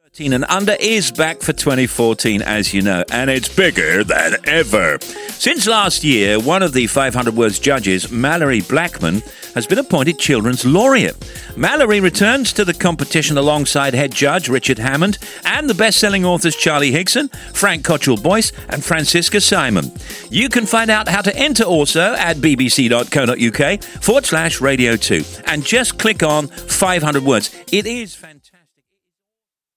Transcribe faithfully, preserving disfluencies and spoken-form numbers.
And Under is back for twenty fourteen, as you know, and it's bigger than ever. Since last year, one of the five hundred Words judges, Mallory Blackman, has been appointed Children's Laureate. Mallory returns to the competition alongside head judge Richard Hammond and the best-selling authors Charlie Higson, Frank Cottrell-Boyce and Francisca Simon. You can find out how to enter also at bbc.co.uk forward slash radio 2 and just click on five hundred Words. It is fantastic.